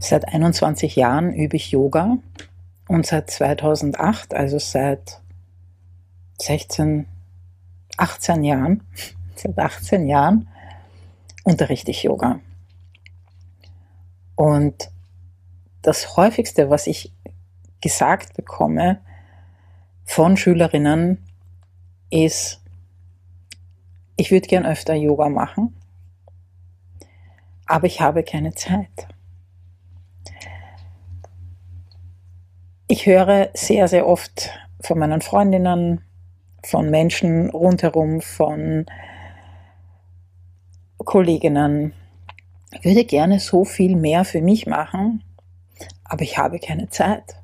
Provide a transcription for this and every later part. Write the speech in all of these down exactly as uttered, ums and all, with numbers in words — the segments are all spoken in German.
Seit einundzwanzig Jahren übe ich Yoga und seit zweitausendacht, also seit sechzehn, achtzehn Jahren, seit achtzehn Jahren unterrichte ich Yoga. Und das häufigste, was ich gesagt bekomme von Schülerinnen, ist, ich würde gern öfter Yoga machen, aber ich habe keine Zeit. Ich höre sehr, sehr oft von meinen Freundinnen, von Menschen rundherum, von Kolleginnen, ich würde gerne so viel mehr für mich machen, aber ich habe keine Zeit.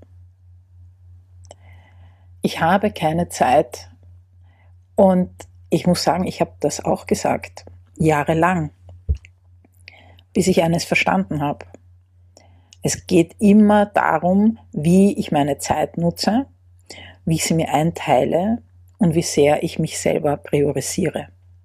Ich habe keine Zeit und ich muss sagen, ich habe das auch gesagt, jahrelang, bis ich eines verstanden habe. Es geht immer darum, wie ich meine Zeit nutze, wie ich sie mir einteile und wie sehr ich mich selber priorisiere.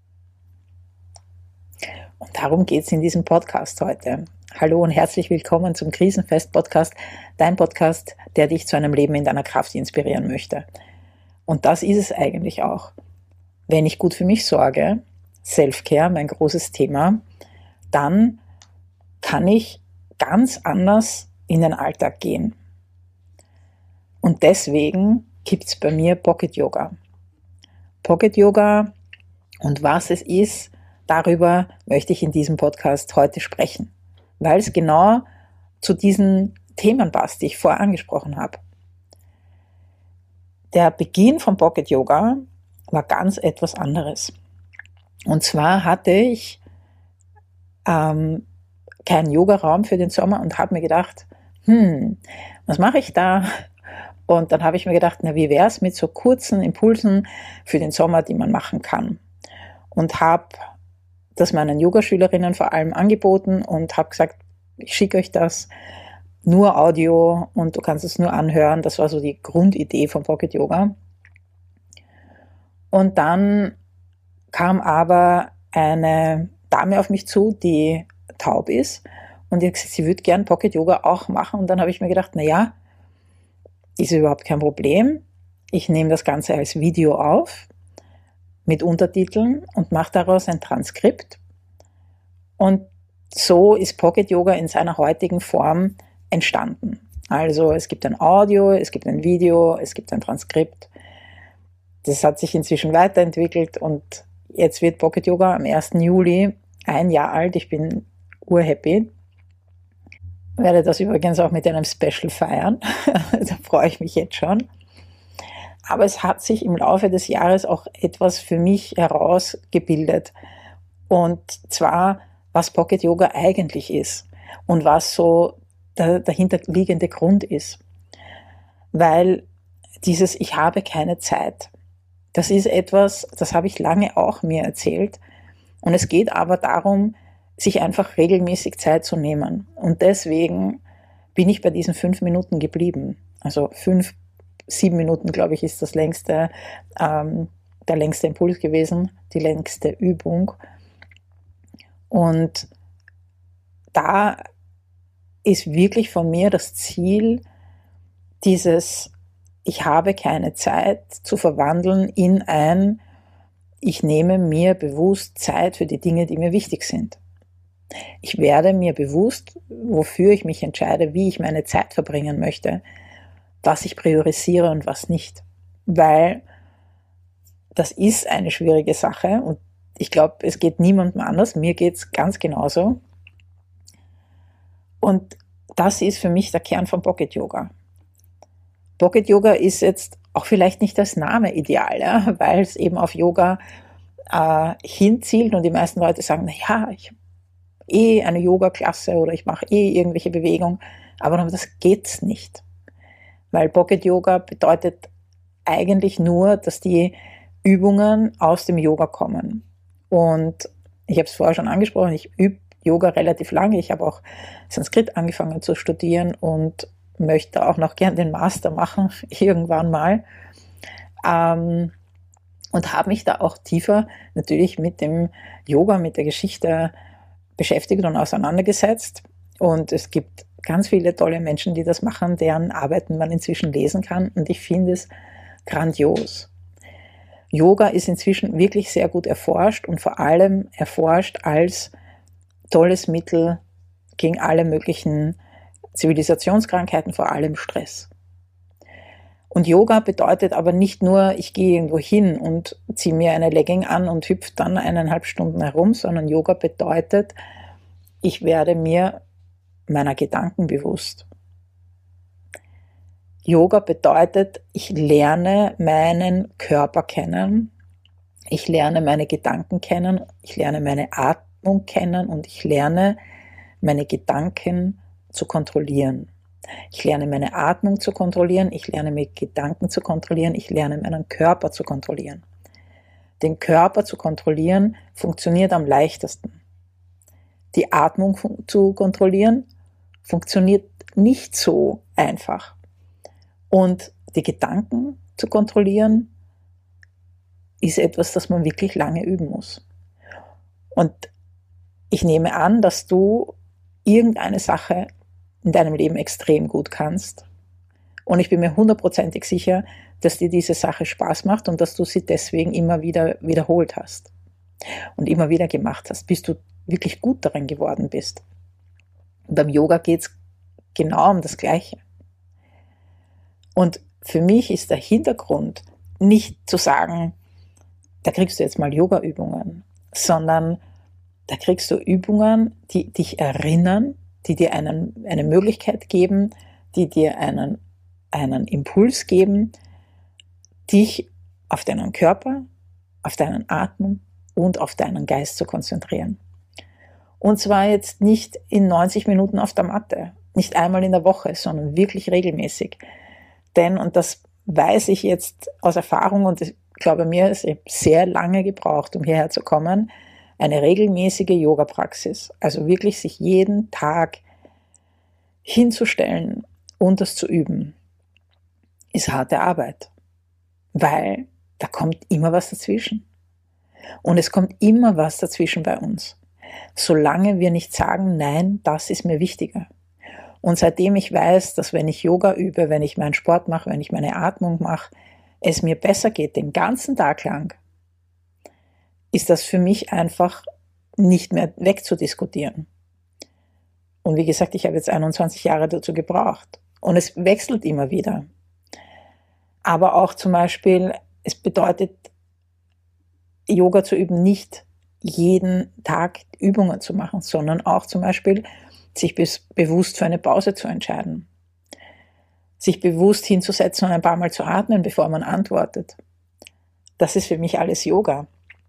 Und darum geht es in diesem Podcast heute. Hallo und herzlich willkommen zum Krisenfest-Podcast, dein Podcast, der dich zu einem Leben in deiner Kraft inspirieren möchte. Und das ist es eigentlich auch. Wenn ich gut für mich sorge, Self-Care, mein großes Thema, dann kann ich ganz anders in den Alltag gehen. Und deswegen gibt es bei mir Pocket Yoga. Pocket Yoga und was es ist, darüber möchte ich in diesem Podcast heute sprechen, weil es genau zu diesen Themen passt, die ich vorher angesprochen habe. Der Beginn von Pocket Yoga war ganz etwas anderes. Und zwar hatte ich ähm, keinen Yogaraum für den Sommer und habe mir gedacht, hm, was mache ich da? Und dann habe ich mir gedacht, na, wie wäre es mit so kurzen Impulsen für den Sommer, die man machen kann? Und habe das meinen Yogaschülerinnen vor allem angeboten und habe gesagt, ich schicke euch das, nur Audio und du kannst es nur anhören. Das war so die Grundidee von Pocket Yoga. Und dann kam aber eine Dame auf mich zu, die taub ist und die hat gesagt, sie würde gern Pocket Yoga auch machen. Und dann habe ich mir gedacht, na ja, ist überhaupt kein Problem. Ich nehme das Ganze als Video auf mit Untertiteln und mache daraus ein Transkript. Und so ist Pocket Yoga in seiner heutigen Form entstanden. Also es gibt ein Audio, es gibt ein Video, es gibt ein Transkript. Das hat sich inzwischen weiterentwickelt und jetzt wird Pocket Yoga am ersten Juli ein Jahr alt. Ich bin urhappy. Werde das übrigens auch mit einem Special feiern. Da freue ich mich jetzt schon. Aber es hat sich im Laufe des Jahres auch etwas für mich herausgebildet. Und zwar, was Pocket Yoga eigentlich ist und was so der dahinterliegende Grund ist. Weil dieses Ich habe keine Zeit, das ist etwas, das habe ich lange auch mir erzählt. Und es geht aber darum, sich einfach regelmäßig Zeit zu nehmen. Und deswegen bin ich bei diesen fünf Minuten geblieben. Also fünf, sieben Minuten, glaube ich, ist das längste, ähm, der längste Impuls gewesen, die längste Übung. Und da ist wirklich von mir das Ziel, dieses Ich habe keine Zeit zu verwandeln in ein Ich nehme mir bewusst Zeit für die Dinge, die mir wichtig sind. Ich werde mir bewusst, wofür ich mich entscheide, wie ich meine Zeit verbringen möchte, was ich priorisiere und was nicht. Weil das ist eine schwierige Sache und ich glaube, es geht niemandem anders. Mir geht es ganz genauso. Und das ist für mich der Kern von Pocket Yoga. Pocket Yoga ist jetzt auch vielleicht nicht als Name ideal, ja, weil es eben auf Yoga äh, hinzielt und die meisten Leute sagen, na ja, ich habe eh eine Yoga-Klasse oder ich mache eh irgendwelche Bewegungen, aber das geht's nicht. Weil Pocket Yoga bedeutet eigentlich nur, dass die Übungen aus dem Yoga kommen. Und ich habe es vorher schon angesprochen, ich übe Yoga relativ lange. Ich habe auch Sanskrit angefangen zu studieren und möchte auch noch gern den Master machen, irgendwann mal. Ähm, und habe mich da auch tiefer natürlich mit dem Yoga, mit der Geschichte beschäftigt und auseinandergesetzt. Und es gibt ganz viele tolle Menschen, die das machen, deren Arbeiten man inzwischen lesen kann, und ich finde es grandios. Yoga ist inzwischen wirklich sehr gut erforscht und vor allem erforscht als tolles Mittel gegen alle möglichen Zivilisationskrankheiten, vor allem Stress. Und Yoga bedeutet aber nicht nur, ich gehe irgendwo hin und ziehe mir eine Legging an und hüpfe dann eineinhalb Stunden herum, sondern Yoga bedeutet, ich werde mir meiner Gedanken bewusst. Yoga bedeutet, ich lerne meinen Körper kennen, ich lerne meine Gedanken kennen, ich lerne meine Atmung kennen und ich lerne meine Gedanken zu kontrollieren. Ich lerne meine Atmung zu kontrollieren, ich lerne meine Gedanken zu kontrollieren, ich lerne meinen Körper zu kontrollieren. Den Körper zu kontrollieren funktioniert am leichtesten. Die Atmung zu kontrollieren funktioniert nicht so einfach. Und die Gedanken zu kontrollieren ist etwas, das man wirklich lange üben muss. Und ich nehme an, dass du irgendeine Sache in deinem Leben extrem gut kannst. Und ich bin mir hundertprozentig sicher, dass dir diese Sache Spaß macht und dass du sie deswegen immer wieder wiederholt hast und immer wieder gemacht hast, bis du wirklich gut darin geworden bist. Und beim Yoga geht es genau um das Gleiche. Und für mich ist der Hintergrund nicht zu sagen, da kriegst du jetzt mal Yoga-Übungen, sondern da kriegst du Übungen, die dich erinnern, die dir einen, eine Möglichkeit geben, die dir einen, einen Impuls geben, dich auf deinen Körper, auf deinen Atem und auf deinen Geist zu konzentrieren. Und zwar jetzt nicht in neunzig Minuten auf der Matte, nicht einmal in der Woche, sondern wirklich regelmäßig. Denn, und das weiß ich jetzt aus Erfahrung, und ich glaube mir, es ist sehr lange gebraucht, um hierher zu kommen, eine regelmäßige Yoga-Praxis, also wirklich sich jeden Tag hinzustellen und das zu üben, ist harte Arbeit, weil da kommt immer was dazwischen. Und es kommt immer was dazwischen bei uns, solange wir nicht sagen, nein, das ist mir wichtiger. Und seitdem ich weiß, dass wenn ich Yoga übe, wenn ich meinen Sport mache, wenn ich meine Atmung mache, es mir besser geht den ganzen Tag lang, ist das für mich einfach nicht mehr wegzudiskutieren. Und wie gesagt, ich habe jetzt einundzwanzig Jahre dazu gebraucht. Und es wechselt immer wieder. Aber auch zum Beispiel, es bedeutet, Yoga zu üben, nicht jeden Tag Übungen zu machen, sondern auch zum Beispiel, sich bewusst für eine Pause zu entscheiden. Sich bewusst hinzusetzen und ein paar Mal zu atmen, bevor man antwortet. Das ist für mich alles Yoga.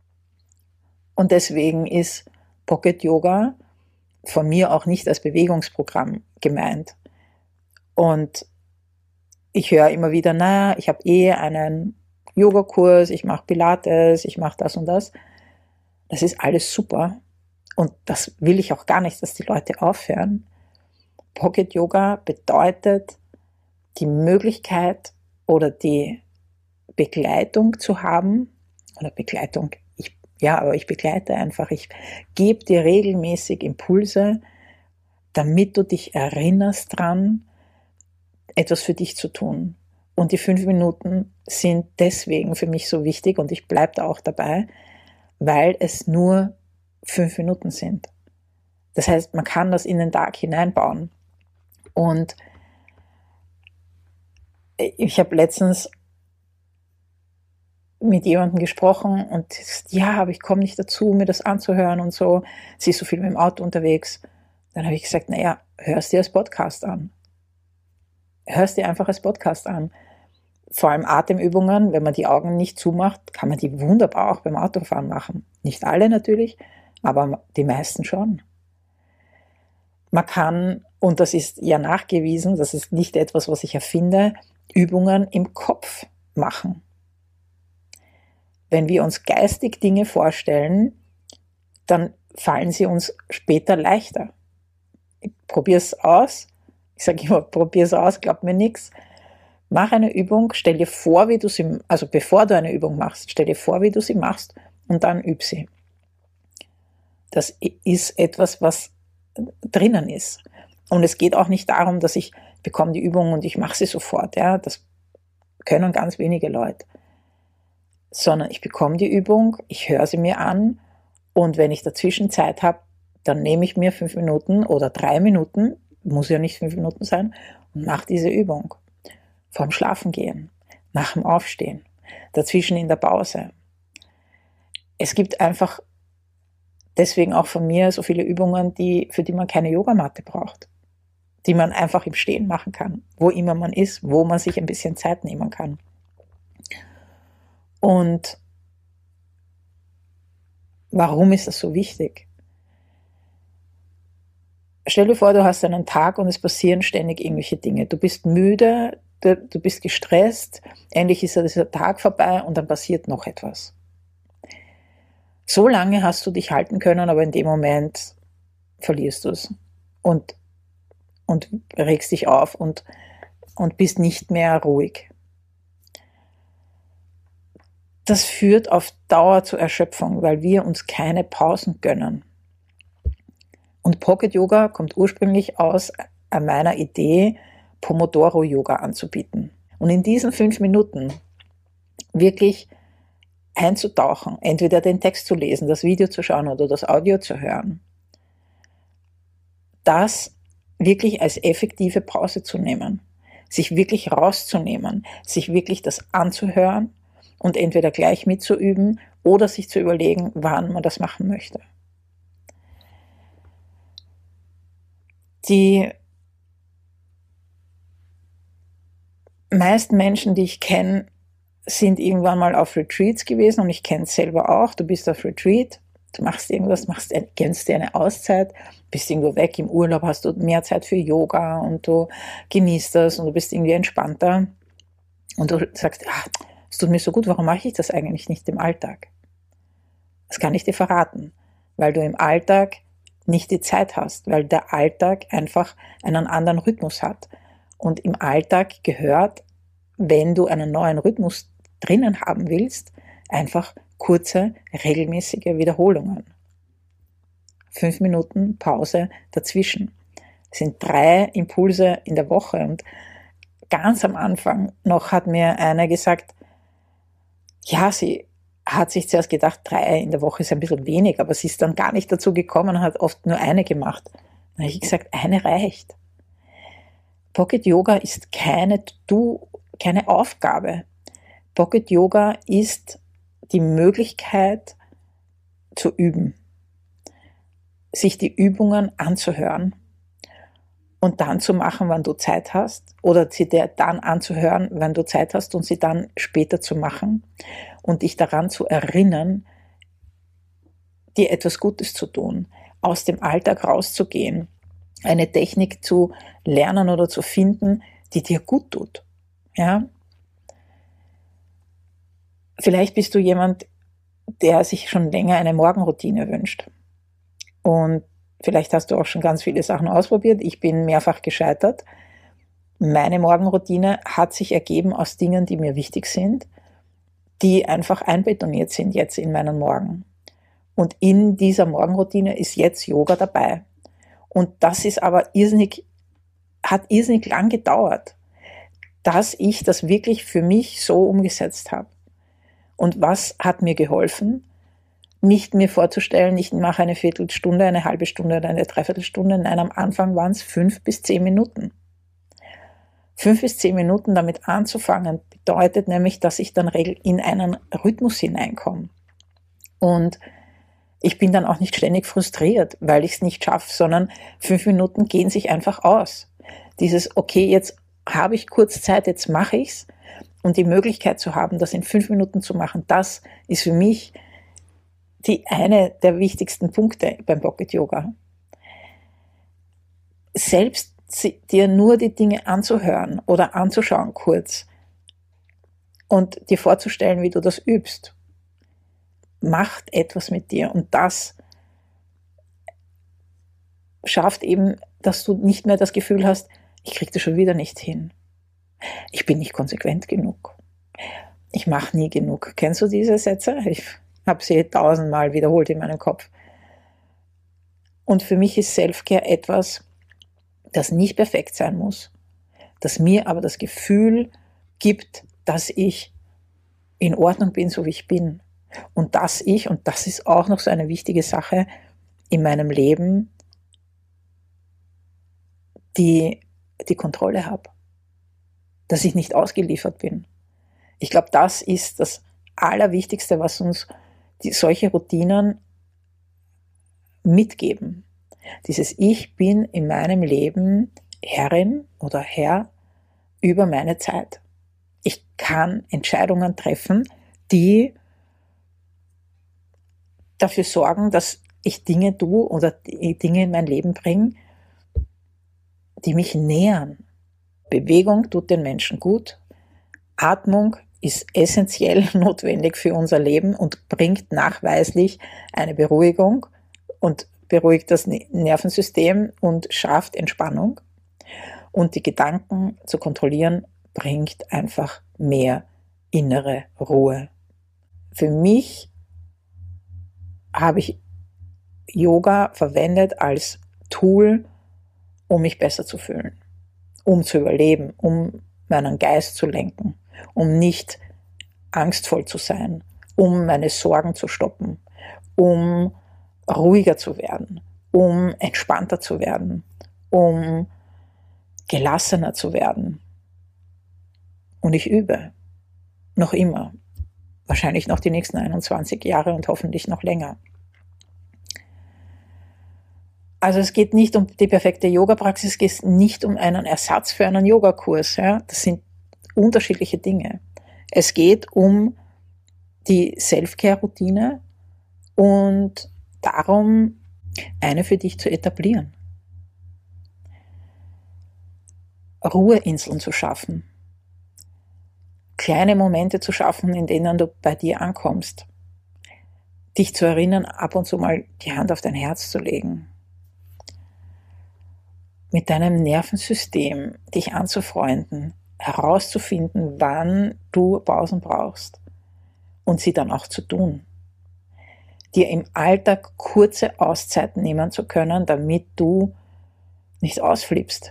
Und deswegen ist Pocket Yoga von mir auch nicht als Bewegungsprogramm gemeint. Und ich höre immer wieder, naja, ich habe eh einen Yogakurs, ich mache Pilates, ich mache das und das. Das ist alles super. Und das will ich auch gar nicht, dass die Leute aufhören. Pocket Yoga bedeutet, die Möglichkeit oder die Begleitung zu haben, oder Begleitung, ich, ja, aber ich begleite einfach, ich gebe dir regelmäßig Impulse, damit du dich erinnerst dran, etwas für dich zu tun. Und die fünf Minuten sind deswegen für mich so wichtig und ich bleibe da auch dabei, weil es nur fünf Minuten sind. Das heißt, man kann das in den Tag hineinbauen. Und ich habe letztens mit jemandem gesprochen und ja, aber ich komme nicht dazu, mir das anzuhören und so. Sie ist so viel mit dem Auto unterwegs. Dann habe ich gesagt, naja, hörst dir als Podcast an. Hörst dir einfach als Podcast an. Vor allem Atemübungen, wenn man die Augen nicht zumacht, kann man die wunderbar auch beim Autofahren machen. Nicht alle natürlich, aber die meisten schon. Man kann, und das ist ja nachgewiesen, das ist nicht etwas, was ich erfinde, Übungen im Kopf machen. Wenn wir uns geistig Dinge vorstellen, dann fallen sie uns später leichter. Probier es aus. Ich sage immer, probier es aus, glaub mir nichts. Mach eine Übung, stell dir vor, wie du sie, also bevor du eine Übung machst, stell dir vor, wie du sie machst und dann üb sie. Das ist etwas, was drinnen ist. Und es geht auch nicht darum, dass ich bekomme die Übung und ich mache sie sofort. Ja, das können ganz wenige Leute. Sondern ich bekomme die Übung, ich höre sie mir an und wenn ich dazwischen Zeit habe, dann nehme ich mir fünf Minuten oder drei Minuten, muss ja nicht fünf Minuten sein, und mache diese Übung. Vorm Schlafengehen, nach dem Aufstehen, dazwischen in der Pause. Es gibt einfach deswegen auch von mir so viele Übungen, die, für die man keine Yogamatte braucht, die man einfach im Stehen machen kann, wo immer man ist, wo man sich ein bisschen Zeit nehmen kann. Und warum ist das so wichtig? Stell dir vor, du hast einen Tag und es passieren ständig irgendwelche Dinge. Du bist müde, du, du bist gestresst, endlich ist dieser Tag vorbei und dann passiert noch etwas. So lange hast du dich halten können, aber in dem Moment verlierst du es und, und regst dich auf und, und bist nicht mehr ruhig. Das führt auf Dauer zur Erschöpfung, weil wir uns keine Pausen gönnen. Und Pocket Yoga kommt ursprünglich aus meiner Idee, Pomodoro Yoga anzubieten. Und in diesen fünf Minuten wirklich einzutauchen, entweder den Text zu lesen, das Video zu schauen oder das Audio zu hören, das wirklich als effektive Pause zu nehmen, sich wirklich rauszunehmen, sich wirklich das anzuhören und entweder gleich mitzuüben oder sich zu überlegen, wann man das machen möchte. Die meisten Menschen, die ich kenne, sind irgendwann mal auf Retreats gewesen und ich kenne es selber auch. Du bist auf Retreat, du machst irgendwas, machst, gönnst dir eine Auszeit, bist irgendwo weg im Urlaub, hast du mehr Zeit für Yoga und du genießt das und du bist irgendwie entspannter und du sagst, ah, es tut mir so gut, warum mache ich das eigentlich nicht im Alltag? Das kann ich dir verraten, weil du im Alltag nicht die Zeit hast, weil der Alltag einfach einen anderen Rhythmus hat. Und im Alltag gehört, wenn du einen neuen Rhythmus drinnen haben willst, einfach kurze, regelmäßige Wiederholungen. Fünf Minuten Pause dazwischen. Es sind drei Impulse in der Woche. Und ganz am Anfang noch hat mir eine gesagt, ja, sie hat sich zuerst gedacht, drei in der Woche ist ein bisschen wenig, aber sie ist dann gar nicht dazu gekommen und hat oft nur eine gemacht. Dann habe ich gesagt, eine reicht. Pocket Yoga ist keine To-Do, keine Aufgabe. Pocket Yoga ist die Möglichkeit zu üben, sich die Übungen anzuhören und dann zu machen, wann du Zeit hast, oder sie dir dann anzuhören, wenn du Zeit hast und sie dann später zu machen und dich daran zu erinnern, dir etwas Gutes zu tun, aus dem Alltag rauszugehen, eine Technik zu lernen oder zu finden, die dir gut tut. Ja? Vielleicht bist du jemand, der sich schon länger eine Morgenroutine wünscht. Und vielleicht hast du auch schon ganz viele Sachen ausprobiert. Ich bin mehrfach gescheitert. Meine Morgenroutine hat sich ergeben aus Dingen, die mir wichtig sind, die einfach einbetoniert sind jetzt in meinen Morgen. Und in dieser Morgenroutine ist jetzt Yoga dabei. Und das ist aber irrsinnig, hat irrsinnig lang gedauert, dass ich das wirklich für mich so umgesetzt habe. Und was hat mir geholfen? Nicht mir vorzustellen, ich mache eine Viertelstunde, eine halbe Stunde oder eine Dreiviertelstunde. Nein, am Anfang waren es fünf bis zehn Minuten. Fünf bis zehn Minuten damit anzufangen, bedeutet nämlich, dass ich dann in einen Rhythmus hineinkomme. Und ich bin dann auch nicht ständig frustriert, weil ich es nicht schaffe, sondern fünf Minuten gehen sich einfach aus. Dieses, okay, jetzt habe ich kurz Zeit, jetzt mache ich's. Und die Möglichkeit zu haben, das in fünf Minuten zu machen, das ist für mich die eine der wichtigsten Punkte beim Pocket Yoga. Selbst dir nur die Dinge anzuhören oder anzuschauen kurz und dir vorzustellen, wie du das übst, macht etwas mit dir. Und das schafft eben, dass du nicht mehr das Gefühl hast, ich kriege das schon wieder nicht hin. Ich bin nicht konsequent genug. Ich mache nie genug. Kennst du diese Sätze? Ich habe sie tausendmal wiederholt in meinem Kopf. Und für mich ist Selfcare etwas, das nicht perfekt sein muss, das mir aber das Gefühl gibt, dass ich in Ordnung bin, so wie ich bin. Und dass ich, und das ist auch noch so eine wichtige Sache in meinem Leben, die, die Kontrolle habe. Dass ich nicht ausgeliefert bin. Ich glaube, das ist das Allerwichtigste, was uns die, solche Routinen mitgeben. Dieses Ich bin in meinem Leben Herrin oder Herr über meine Zeit. Ich kann Entscheidungen treffen, die dafür sorgen, dass ich Dinge tue oder Dinge in mein Leben bringe, die mich nähern. Bewegung tut den Menschen gut. Atmung ist essentiell notwendig für unser Leben und bringt nachweislich eine Beruhigung und beruhigt das Nervensystem und schafft Entspannung. Und die Gedanken zu kontrollieren bringt einfach mehr innere Ruhe. Für mich habe ich Yoga verwendet als Tool, um mich besser zu fühlen, um zu überleben, um meinen Geist zu lenken, um nicht angstvoll zu sein, um meine Sorgen zu stoppen, um ruhiger zu werden, um entspannter zu werden, um gelassener zu werden. Und ich übe noch immer, wahrscheinlich noch die nächsten einundzwanzig Jahre und hoffentlich noch länger. Also es geht nicht um die perfekte Yoga-Praxis, es geht nicht um einen Ersatz für einen Yogakurs. Ja? Das sind unterschiedliche Dinge. Es geht um die Self-Care-Routine und darum, eine für dich zu etablieren. Ruheinseln zu schaffen. Kleine Momente zu schaffen, in denen du bei dir ankommst. Dich zu erinnern, ab und zu mal die Hand auf dein Herz zu legen. Mit deinem Nervensystem dich anzufreunden, herauszufinden, wann du Pausen brauchst und sie dann auch zu tun. Dir im Alltag kurze Auszeiten nehmen zu können, damit du nicht ausflippst.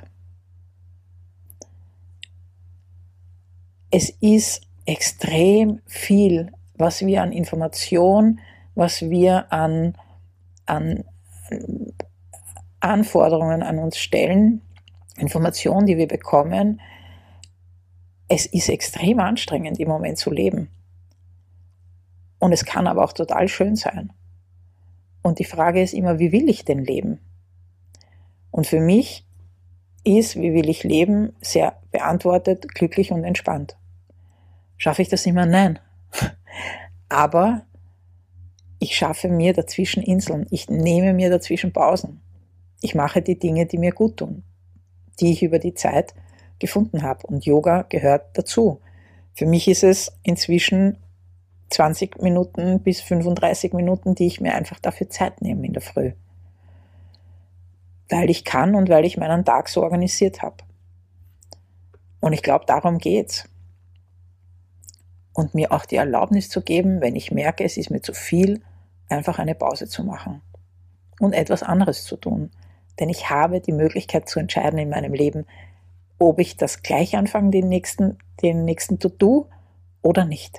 Es ist extrem viel, was wir an Information, was wir an, an Anforderungen an uns stellen, Informationen, die wir bekommen. Es ist extrem anstrengend, im Moment zu leben. Und es kann aber auch total schön sein. Und die Frage ist immer, wie will ich denn leben? Und für mich ist, wie will ich leben, sehr beantwortet, glücklich und entspannt. Schaffe ich das immer? Nein. Aber ich schaffe mir dazwischen Inseln. Ich nehme mir dazwischen Pausen. Ich mache die Dinge, die mir gut tun, die ich über die Zeit gefunden habe. Und Yoga gehört dazu. Für mich ist es inzwischen zwanzig Minuten bis fünfunddreißig Minuten, die ich mir einfach dafür Zeit nehme in der Früh. Weil ich kann und weil ich meinen Tag so organisiert habe. Und ich glaube, darum geht's. Und mir auch die Erlaubnis zu geben, wenn ich merke, es ist mir zu viel, einfach eine Pause zu machen und etwas anderes zu tun. Denn ich habe die Möglichkeit zu entscheiden in meinem Leben, ob ich das gleich anfange, den nächsten, den nächsten To-Do oder nicht.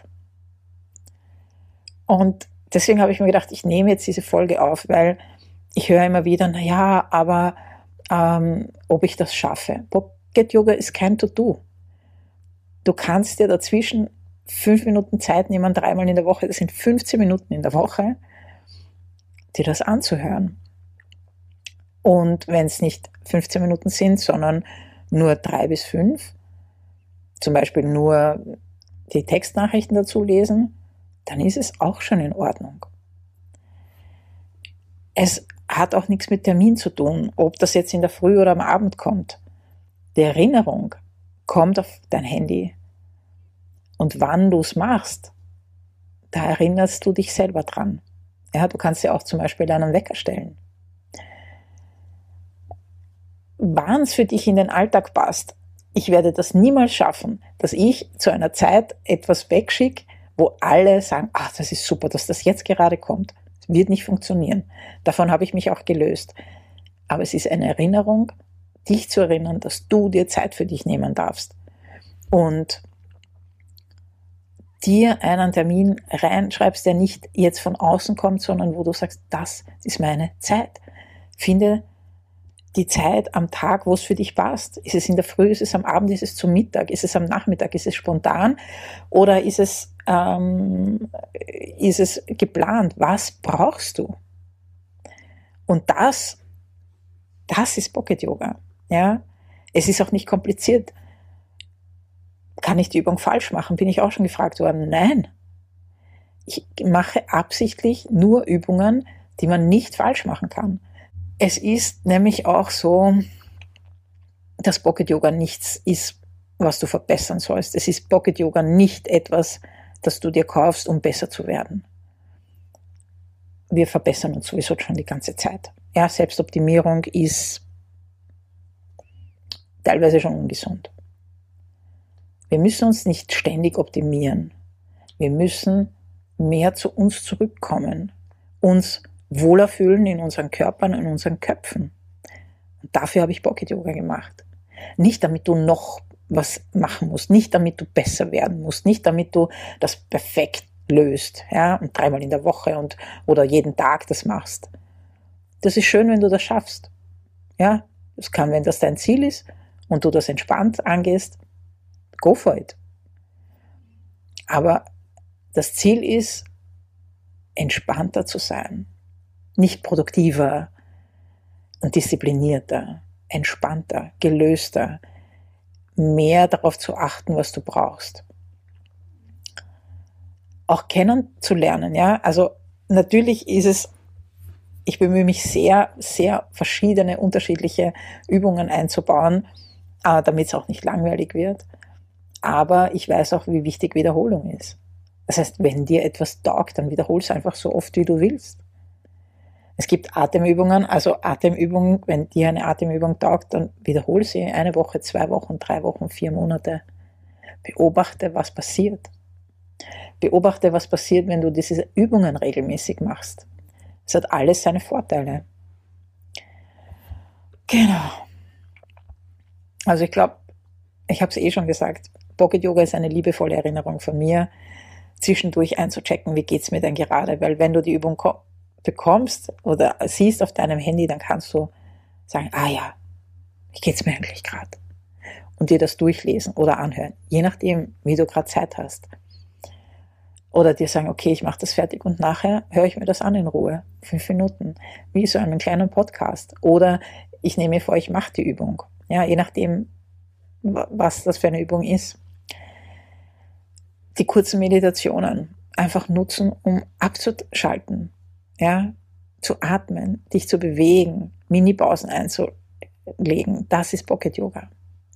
Und deswegen habe ich mir gedacht, ich nehme jetzt diese Folge auf, weil ich höre immer wieder, na ja, aber ähm, ob ich das schaffe. Pocket Yoga ist kein To-Do. Du kannst dir dazwischen fünf Minuten Zeit nehmen, dreimal in der Woche, das sind fünfzehn Minuten in der Woche, dir das anzuhören. Und wenn es nicht fünfzehn Minuten sind, sondern nur drei bis fünf, zum Beispiel nur die Textnachrichten dazu lesen, dann ist es auch schon in Ordnung. Es hat auch nichts mit Termin zu tun, ob das jetzt in der Früh oder am Abend kommt. Die Erinnerung kommt auf dein Handy. Und wann du es machst, da erinnerst du dich selber dran. Ja, du kannst ja auch zum Beispiel einen Wecker stellen. Wann es für dich in den Alltag passt, ich werde das niemals schaffen, dass ich zu einer Zeit etwas wegschicke, wo alle sagen, ach, das ist super, dass das jetzt gerade kommt. Das wird nicht funktionieren. Davon habe ich mich auch gelöst. Aber es ist eine Erinnerung, dich zu erinnern, dass du dir Zeit für dich nehmen darfst und dir einen Termin reinschreibst, der nicht jetzt von außen kommt, sondern wo du sagst, das ist meine Zeit. Finde die Zeit am Tag, wo es für dich passt. Ist es in der Früh, ist es am Abend, ist es zum Mittag, ist es am Nachmittag, ist es spontan oder ist es, ähm, ist es geplant? Was brauchst du? Und das, das ist Pocket Yoga. Ja? Es ist auch nicht kompliziert. Kann ich die Übung falsch machen? Bin ich auch schon gefragt worden. Nein. Ich mache absichtlich nur Übungen, die man nicht falsch machen kann. Es ist nämlich auch so, dass Pocket Yoga nichts ist, was du verbessern sollst. Es ist Pocket Yoga nicht etwas, das du dir kaufst, um besser zu werden. Wir verbessern uns sowieso schon die ganze Zeit. Ja, Selbstoptimierung ist teilweise schon ungesund. Wir müssen uns nicht ständig optimieren. Wir müssen mehr zu uns zurückkommen, uns wohler fühlen in unseren Körpern, in unseren Köpfen. Und dafür habe ich Pocket Yoga gemacht. Nicht damit du noch was machen musst, nicht damit du besser werden musst, nicht damit du das perfekt löst, ja, und dreimal in der Woche und oder jeden Tag das machst. Das ist schön, wenn du das schaffst. Ja, das kann, wenn das dein Ziel ist und du das entspannt angehst, go for it. Aber das Ziel ist, entspannter zu sein. Nicht produktiver und disziplinierter, entspannter, gelöster, mehr darauf zu achten, was du brauchst. Auch kennenzulernen, ja. Also natürlich ist es, ich bemühe mich sehr, sehr verschiedene, unterschiedliche Übungen einzubauen, damit es auch nicht langweilig wird. Aber ich weiß auch, wie wichtig Wiederholung ist. Das heißt, wenn dir etwas taugt, dann wiederhol es einfach so oft, wie du willst. Es gibt Atemübungen, also Atemübungen, wenn dir eine Atemübung taugt, dann wiederhol sie eine Woche, zwei Wochen, drei Wochen, vier Monate. Beobachte, was passiert. Beobachte, was passiert, wenn du diese Übungen regelmäßig machst. Es hat alles seine Vorteile. Genau. Also ich glaube, ich habe es eh schon gesagt, Pocket Yoga ist eine liebevolle Erinnerung von mir, zwischendurch einzuchecken, wie geht's mir denn gerade, weil wenn du die Übung bekommst oder siehst auf deinem Handy, dann kannst du sagen, ah ja, wie geht's mir eigentlich gerade? Und dir das durchlesen oder anhören, je nachdem, wie du gerade Zeit hast. Oder dir sagen, okay, ich mache das fertig und nachher höre ich mir das an in Ruhe, fünf Minuten, wie so einen kleinen Podcast. Oder ich nehme mir vor, ich mache die Übung. Ja, je nachdem, was das für eine Übung ist. Die kurzen Meditationen einfach nutzen, um abzuschalten, ja, zu atmen, dich zu bewegen, Minipausen einzulegen. Das ist Pocket Yoga.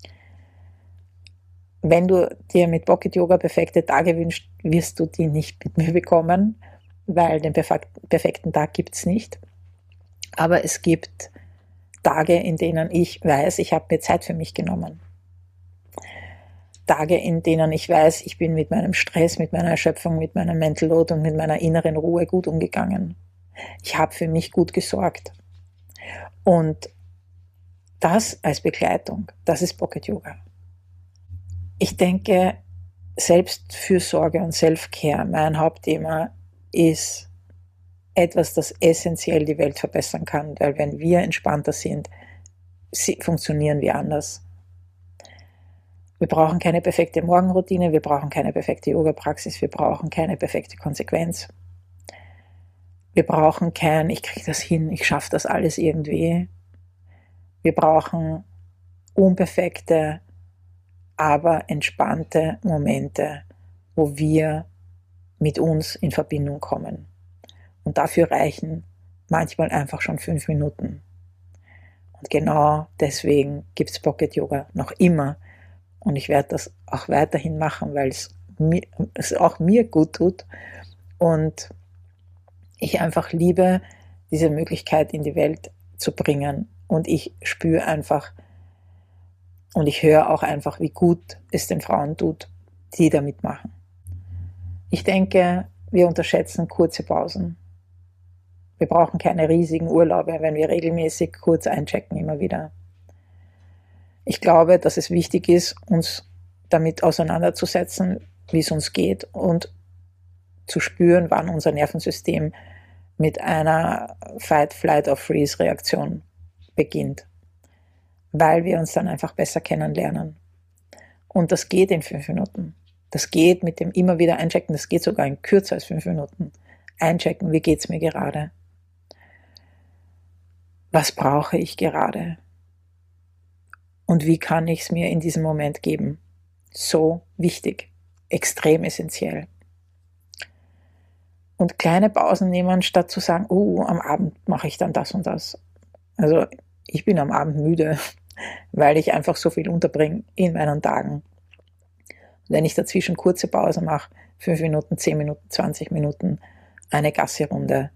Wenn du dir mit Pocket Yoga perfekte Tage wünschst, wirst du die nicht mit mir bekommen, weil den perfekten Tag gibt es nicht. Aber es gibt Tage, in denen ich weiß, ich habe mir Zeit für mich genommen. Tage, in denen ich weiß, ich bin mit meinem Stress, mit meiner Erschöpfung, mit meinem Mental Load und mit meiner inneren Ruhe gut umgegangen. Ich habe für mich gut gesorgt. Und das als Begleitung, das ist Pocket Yoga. Ich denke, Selbstfürsorge und Self-Care, mein Hauptthema, ist etwas, das essentiell die Welt verbessern kann, weil wenn wir entspannter sind, funktionieren wir anders. Wir brauchen keine perfekte Morgenroutine, wir brauchen keine perfekte Yoga-Praxis, wir brauchen keine perfekte Konsequenz. Wir brauchen kein, ich kriege das hin, ich schaffe das alles irgendwie. Wir brauchen unperfekte, aber entspannte Momente, wo wir mit uns in Verbindung kommen. Und dafür reichen manchmal einfach schon fünf Minuten. Und genau deswegen gibt es Pocket Yoga noch immer. Und ich werde das auch weiterhin machen, weil es, mir, es auch mir gut tut. Und ich einfach liebe, diese Möglichkeit in die Welt zu bringen. Und ich spüre einfach und ich höre auch einfach, wie gut es den Frauen tut, die da mitmachen. Ich denke, wir unterschätzen kurze Pausen. Wir brauchen keine riesigen Urlaube, wenn wir regelmäßig kurz einchecken immer wieder. Ich glaube, dass es wichtig ist, uns damit auseinanderzusetzen, wie es uns geht und zu spüren, wann unser Nervensystem mit einer Fight-Flight-or-Freeze-Reaktion beginnt, weil wir uns dann einfach besser kennenlernen. Und das geht in fünf Minuten. Das geht mit dem immer wieder einchecken, das geht sogar in kürzer als fünf Minuten. Einchecken, wie geht's mir gerade? Was brauche ich gerade? Und wie kann ich es mir in diesem Moment geben? So wichtig, extrem essentiell. Und kleine Pausen nehmen, statt zu sagen, oh, am Abend mache ich dann das und das. Also ich bin am Abend müde, weil ich einfach so viel unterbringe in meinen Tagen. Wenn ich dazwischen kurze Pause mache, fünf Minuten, zehn Minuten, zwanzig Minuten, eine Gassi-Runde,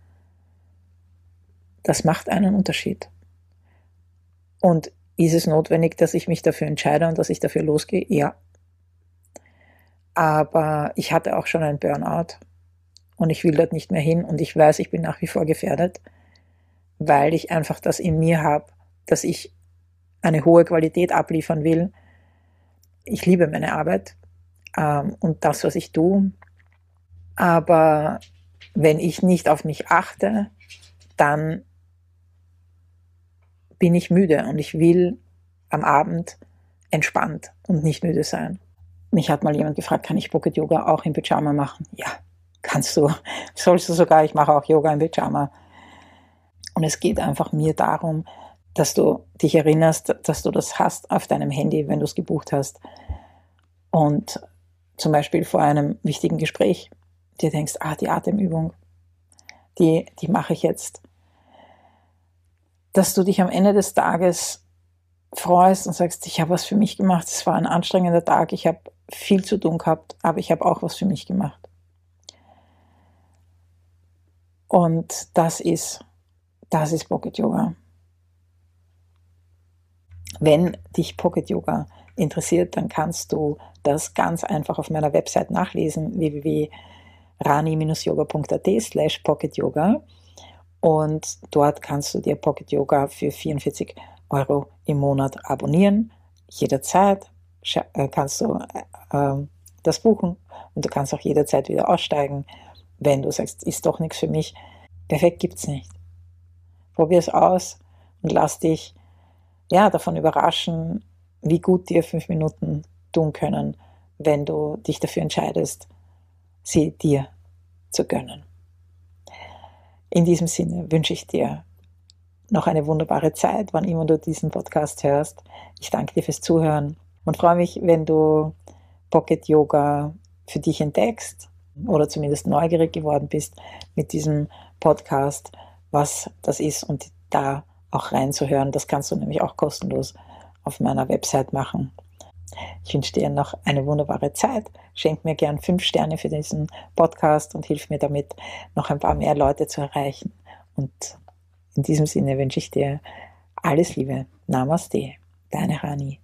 das macht einen Unterschied. Und ist es notwendig, dass ich mich dafür entscheide und dass ich dafür losgehe? Ja. Aber ich hatte auch schon einen Burnout und ich will dort nicht mehr hin und ich weiß, ich bin nach wie vor gefährdet, weil ich einfach das in mir habe, dass ich eine hohe Qualität abliefern will. Ich liebe meine Arbeit ähm, und das, was ich tue. Aber wenn ich nicht auf mich achte, dann bin ich müde und ich will am Abend entspannt und nicht müde sein. Mich hat mal jemand gefragt, kann ich Pocket Yoga auch im Pyjama machen? Ja, kannst du, sollst du sogar, ich mache auch Yoga im Pyjama. Und es geht einfach mir darum, dass du dich erinnerst, dass du das hast auf deinem Handy, wenn du es gebucht hast. Und zum Beispiel vor einem wichtigen Gespräch, dir denkst, ah, die Atemübung, die, die mache ich jetzt. Dass du dich am Ende des Tages freust und sagst, ich habe was für mich gemacht, es war ein anstrengender Tag, ich habe viel zu tun gehabt, aber ich habe auch was für mich gemacht. Und das ist, das ist Pocket Yoga. Wenn dich Pocket Yoga interessiert, dann kannst du das ganz einfach auf meiner Website nachlesen, w w w punkt rani dash yoga punkt a t slash pocket yoga. Und dort kannst du dir Pocket Yoga für vierundvierzig Euro im Monat abonnieren. Jederzeit kannst du äh, das buchen und du kannst auch jederzeit wieder aussteigen, wenn du sagst, ist doch nichts für mich. Perfekt gibt's nicht. Probier es aus und lass dich ja, davon überraschen, wie gut dir fünf Minuten tun können, wenn du dich dafür entscheidest, sie dir zu gönnen. In diesem Sinne wünsche ich dir noch eine wunderbare Zeit, wann immer du diesen Podcast hörst. Ich danke dir fürs Zuhören und freue mich, wenn du Pocket Yoga für dich entdeckst oder zumindest neugierig geworden bist mit diesem Podcast, was das ist und da auch reinzuhören. Das kannst du nämlich auch kostenlos auf meiner Website machen. Ich wünsche dir noch eine wunderbare Zeit. Schenk mir gern fünf Sterne für diesen Podcast und hilf mir damit, noch ein paar mehr Leute zu erreichen. Und in diesem Sinne wünsche ich dir alles Liebe. Namaste, deine Rani.